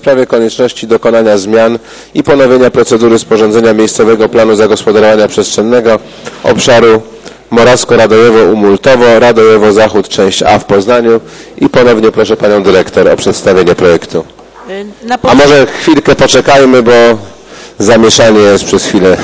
sprawie konieczności dokonania zmian i ponowienia procedury sporządzenia miejscowego planu zagospodarowania przestrzennego obszaru Morawsko-Radojewo-Umultowo, Radojewo-Zachód, część A w Poznaniu i ponownie proszę Panią Dyrektor o przedstawienie projektu. A może chwilkę poczekajmy, bo zamieszanie jest przez chwilę.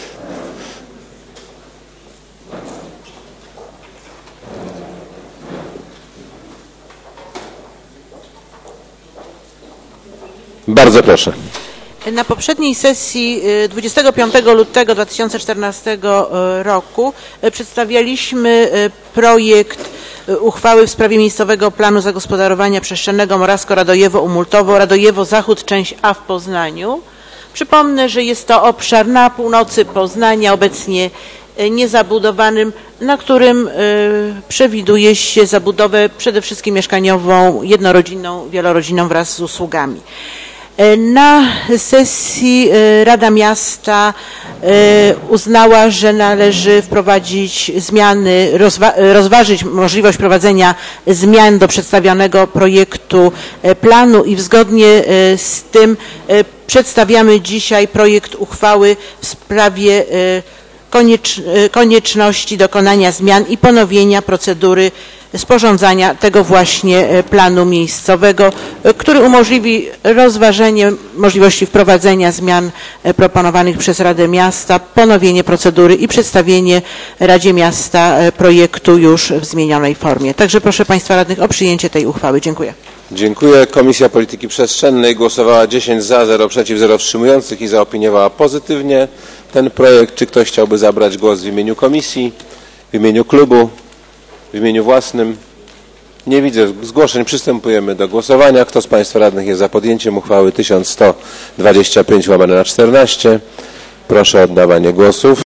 Bardzo proszę. Na poprzedniej sesji 25 lutego 2014 roku przedstawialiśmy projekt uchwały w sprawie miejscowego planu zagospodarowania przestrzennego Morawsko-Radojewo-Umultowo, Radojewo-Zachód, część A w Poznaniu. Przypomnę, że jest to obszar na północy Poznania, obecnie niezabudowanym, na którym przewiduje się zabudowę przede wszystkim mieszkaniową, jednorodzinną, wielorodzinną wraz z usługami. Na sesji Rada Miasta uznała, że należy wprowadzić zmiany, rozważyć możliwość wprowadzenia zmian do przedstawionego projektu planu i zgodnie z tym przedstawiamy dzisiaj projekt uchwały w sprawie konieczności dokonania zmian i ponowienia procedury sporządzania tego właśnie planu miejscowego, który umożliwi rozważenie możliwości wprowadzenia zmian proponowanych przez Radę Miasta, ponowienie procedury i przedstawienie Radzie Miasta projektu już w zmienionej formie. Także proszę Państwa radnych o przyjęcie tej uchwały. Dziękuję. Dziękuję. Komisja Polityki Przestrzennej głosowała 10 za, 0 przeciw, 0 wstrzymujących i zaopiniowała pozytywnie ten projekt. Czy ktoś chciałby zabrać głos w imieniu komisji, w imieniu klubu, w imieniu własnym? Nie widzę zgłoszeń. Przystępujemy do głosowania. Kto z Państwa radnych jest za podjęciem uchwały 1125/14? Proszę o oddawanie głosów.